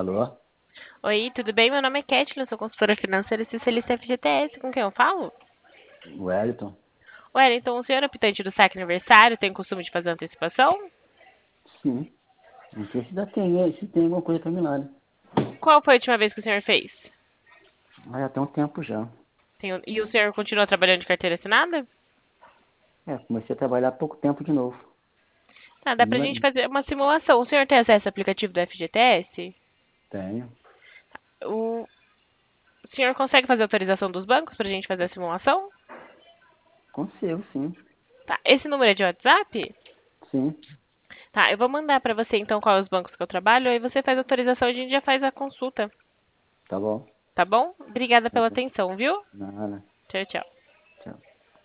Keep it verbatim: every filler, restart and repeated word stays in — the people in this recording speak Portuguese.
Alô? Oi, tudo bem? Meu nome é Kathleen, eu sou consultora financeira especialista F G T S. Com quem eu falo? Wellington? Wellington, o senhor é optante do saque aniversário tem costume de fazer antecipação? Sim. Não sei se já tem, eh, se tem alguma coisa pra mim lá, né? Qual foi a última vez que o senhor fez? Mas já tem um tempo já. Tem- E o senhor continua trabalhando de carteira assinada? É, comecei a trabalhar há pouco tempo de novo. Tá, dá pra Não é- gente fazer uma simulação. O senhor tem acesso ao aplicativo do F G T S? Tenho. O, o senhor consegue fazer autorização dos bancos pra gente fazer a simulação? Consigo, sim. Tá, esse número é de WhatsApp? Sim. Tá, eu vou mandar pra você então quais os bancos que eu trabalho, aí você faz a autorização e a gente já faz a consulta, Tá bom. tá bom? Obrigada Tá pela bom. atenção, viu? Nada. Tchau, tchau.